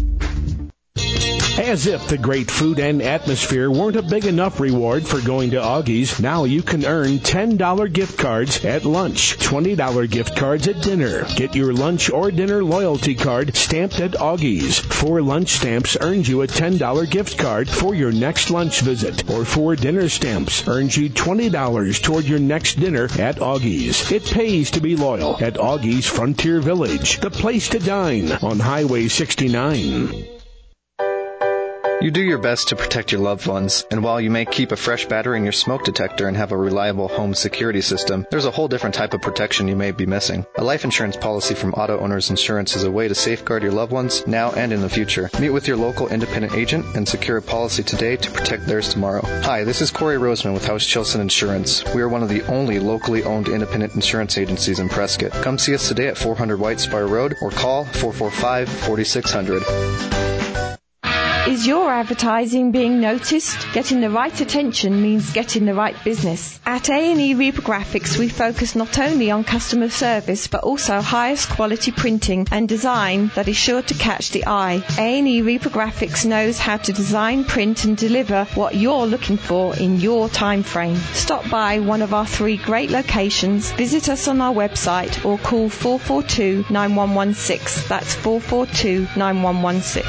As if the great food and atmosphere weren't a big enough reward for going to Augie's, now you can earn ten dollars gift cards at lunch, twenty dollars gift cards at dinner. Get your lunch or dinner loyalty card stamped at Augie's. Four lunch stamps earns you a ten dollars gift card for your next lunch visit, or four dinner stamps earns you twenty dollars toward your next dinner at Augie's. It pays to be loyal at Augie's Frontier Village, the place to dine on Highway sixty-nine. You do your best to protect your loved ones, and while you may keep a fresh battery in your smoke detector and have a reliable home security system, there's a whole different type of protection you may be missing. A life insurance policy from Auto Owners Insurance is a way to safeguard your loved ones now and in the future. Meet with your local independent agent and secure a policy today to protect theirs tomorrow. Hi, this is Corey Roseman with House Chilson Insurance. We are one of the only locally owned independent insurance agencies in Prescott. Come see us today at four hundred White Spire Road or call four four five, four six zero zero. Is your advertising being noticed? Getting the right attention means getting the right business. At A and E Reprographics, we focus not only on customer service, but also highest quality printing and design that is sure to catch the eye. A and E Reprographics knows how to design, print, and deliver what you're looking for in your time frame. Stop by one of our three great locations, visit us on our website, or call four four two, nine one one six. That's four four two, nine one one six.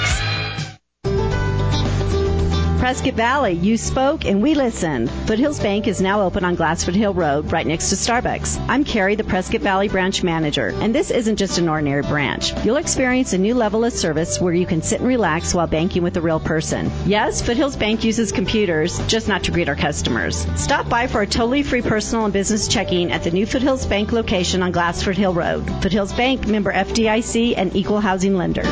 Prescott Valley, you spoke and we listened. Foothills Bank is now open on Glassford Hill Road, right next to Starbucks. I'm Carrie, the Prescott Valley branch manager, and this isn't just an ordinary branch. You'll experience a new level of service where you can sit and relax while banking with a real person. Yes, Foothills Bank uses computers, just not to greet our customers. Stop by for a totally free personal and business checking at the new Foothills Bank location on Glassford Hill Road. Foothills Bank, member F D I C and equal housing lender.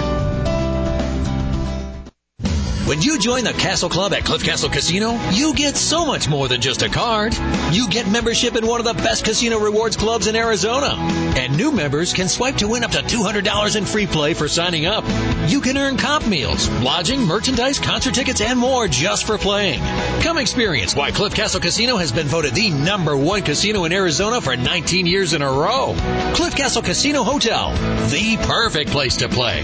When you join the Castle Club at Cliff Castle Casino, you get so much more than just a card. You get membership in one of the best casino rewards clubs in Arizona. And new members can swipe to win up to two hundred dollars in free play for signing up. You can earn comp meals, lodging, merchandise, concert tickets, and more just for playing. Come experience why Cliff Castle Casino has been voted the number one casino in Arizona for nineteen years in a row. Cliff Castle Casino Hotel, the perfect place to play.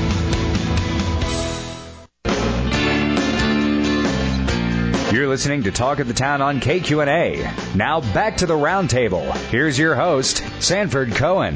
You're listening to Talk of the Town on K Q N A. Now back to the roundtable. Here's your host, Sanford Cohen.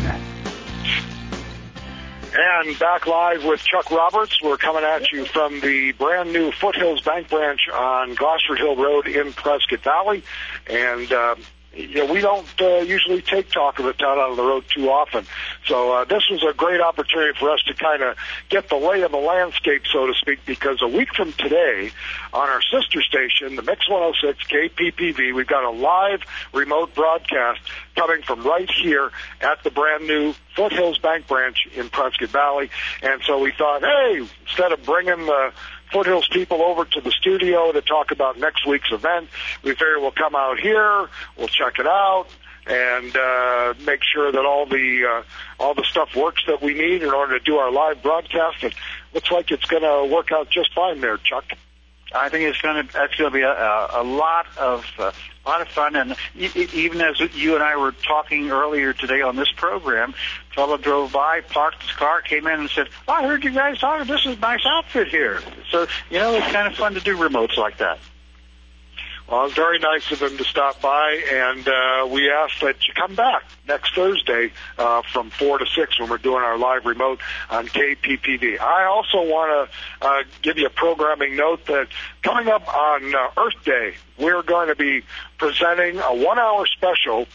And back live with Chuck Roberts. We're coming at you from the brand new Foothills Bank branch on Gosford Hill Road in Prescott Valley. And, uh, you know, we don't uh, usually take Talk of the Town out of the road too often. So uh, this was a great opportunity for us to kind of get the lay of the landscape, so to speak, because a week from today on our sister station, the Mix one oh six K P P V, we've got a live remote broadcast coming from right here at the brand new Foothills Bank branch in Prescott Valley. And so we thought, hey, instead of bringing the Foothills people over to the studio to talk about next week's event, we figured we'll come out here, we'll check it out, and uh, make sure that all the uh, all the stuff works that we need in order to do our live broadcast. It looks like it's going to work out just fine there, Chuck. I think it's going to that's going to be a, a, a lot of uh, a lot of fun, and e- even as you and I were talking earlier today on this program, a fellow drove by, parked his car, came in, and said, oh, "I heard you guys talking. This is a nice outfit here." So you know, it's kind of fun to do remotes like that. Well, it's very nice of him to stop by, and uh, we ask that you come back next Thursday uh, from four to six when we're doing our live remote on K P P V. I also want to uh, give you a programming note that coming up on uh, Earth Day, we're going to be presenting a one-hour special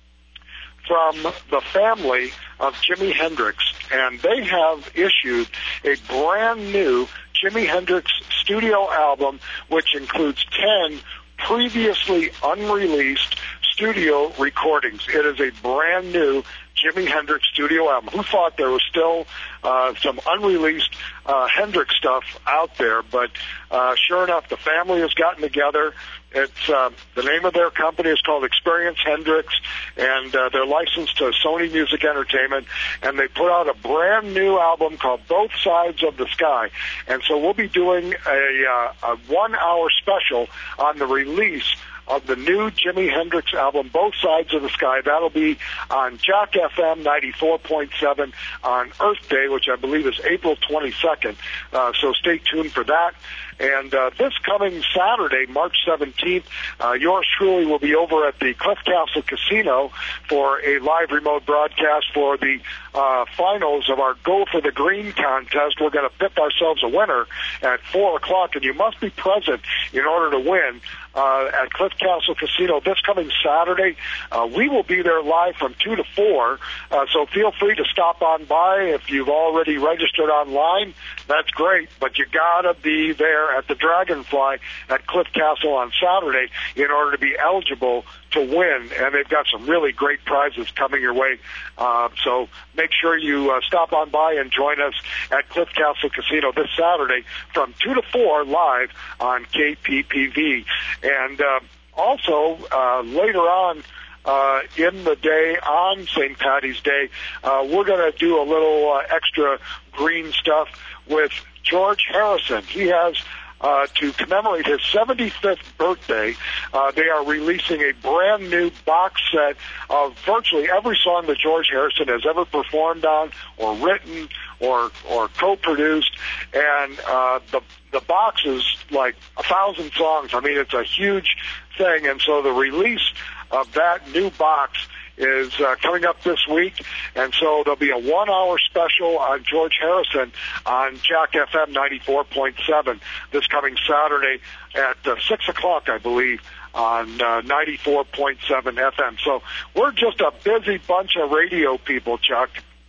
from the family of Jimi Hendrix, and they have issued a brand new Jimi Hendrix studio album, which includes ten previously unreleased studio recordings. It is a brand new Jimi Hendrix studio album. Who thought there was still uh, some unreleased uh, Hendrix stuff out there? But uh, sure enough, the family has gotten together. It's uh, the name of their company is called Experience Hendrix, and uh, they're licensed to Sony Music Entertainment, and they put out a brand new album called Both Sides of the Sky. And so we'll be doing a, uh, a one-hour special on the release of the new Jimi Hendrix album, Both Sides of the Sky. That'll be on Jack F M ninety-four point seven on Earth Day, which I believe is April twenty-second. Uh, so stay tuned for that. And uh, this coming Saturday, March seventeenth, uh, yours truly will be over at the Cliff Castle Casino for a live remote broadcast for the uh, finals of our Go for the Green contest. We're going to pick ourselves a winner at four o'clock, and you must be present in order to win uh, at Cliff Castle Casino this coming Saturday. Uh, we will be there live from two to four, uh, so feel free to stop on by. If you've already registered online, that's great, but you got to be there at the Dragonfly at Cliff Castle on Saturday in order to be eligible to win, and they've got some really great prizes coming your way. Uh, so make sure you uh, stop on by and join us at Cliff Castle Casino this Saturday from two to four live on K P P V. And uh, also uh, later on uh, in the day, on Saint Patty's Day, uh, we're going to do a little uh, extra green stuff with George Harrison. He has Uh, to commemorate his seventy-fifth birthday, uh, they are releasing a brand new box set of virtually every song that George Harrison has ever performed on or written or or co-produced, and uh, the the box is like a thousand songs. I mean, it's a huge thing, and so the release of that new box is uh, coming up this week, and so there'll be a one-hour special on George Harrison on Jack F M ninety-four point seven this coming Saturday at uh, six o'clock, I believe, on uh, ninety-four point seven F M. So we're just a busy bunch of radio people, Chuck.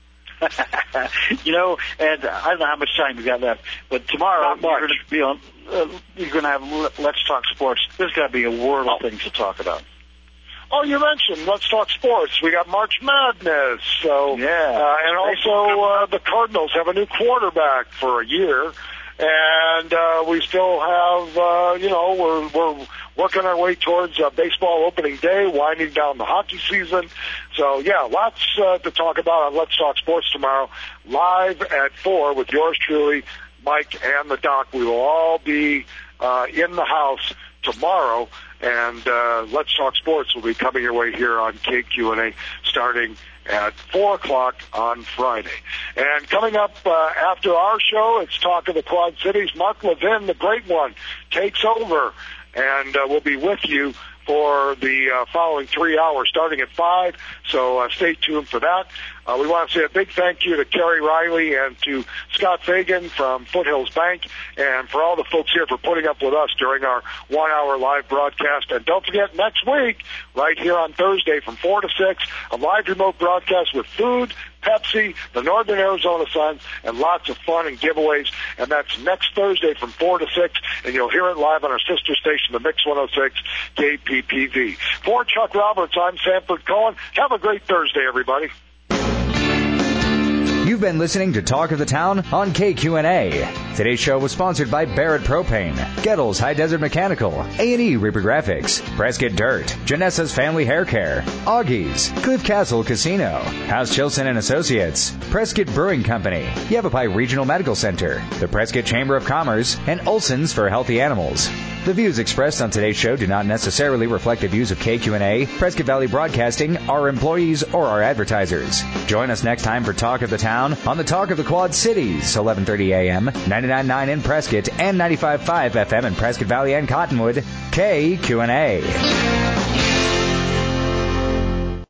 You know, and I don't know how much time we got left, but tomorrow you're going to be on. Uh, you're going to have Let's Talk Sports. There's got to be a world of things to talk about. Oh, you mentioned Let's Talk Sports. We got March Madness. So, yeah. Uh, and also uh, the Cardinals have a new quarterback for a year. And uh, we still have, uh, you know, we're, we're working our way towards uh, baseball opening day, winding down the hockey season. So, yeah, lots uh, to talk about on Let's Talk Sports tomorrow, live at four with yours truly, Mike and the Doc. We will all be uh, in the house tomorrow. And uh, Let's Talk Sports will be coming your way here on K Q and A starting at four o'clock on Friday. And coming up uh, after our show, it's Talk of the Quad Cities. Mark Levin, the great one, takes over, and uh, we'll be with you for the uh, following three hours starting at five. So uh, stay tuned for that. Uh, we want to say a big thank you to Kerry Riley and to Scott Fagan from Foothills Bank, and for all the folks here for putting up with us during our one-hour live broadcast. And don't forget, next week, right here on Thursday from four to six, a live remote broadcast with food, Pepsi, the Northern Arizona Sun, and lots of fun and giveaways. And that's next Thursday from four to six, and you'll hear it live on our sister station, the Mix one oh six K P P V. For Chuck Roberts, I'm Sanford Cohen. Have a great Thursday, everybody. You've been listening to Talk of the Town on K Q N A. Today's show was sponsored by Barrett Propane, Gettles High Desert Mechanical, A and E Reaper Graphics, Prescott Dirt, Janessa's Family Hair Care, Augie's, Cliff Castle Casino, House Chilson and Associates, Prescott Brewing Company, Yavapai Regional Medical Center, the Prescott Chamber of Commerce, and Olson's for Healthy Animals. The views expressed on today's show do not necessarily reflect the views of K Q N A, Prescott Valley Broadcasting, our employees, or our advertisers. Join us next time for Talk of the Town on the Talk of the Quad Cities, eleven thirty a.m., ninety-nine point nine in Prescott, and ninety-five point five F M in Prescott Valley and Cottonwood, K Q N A.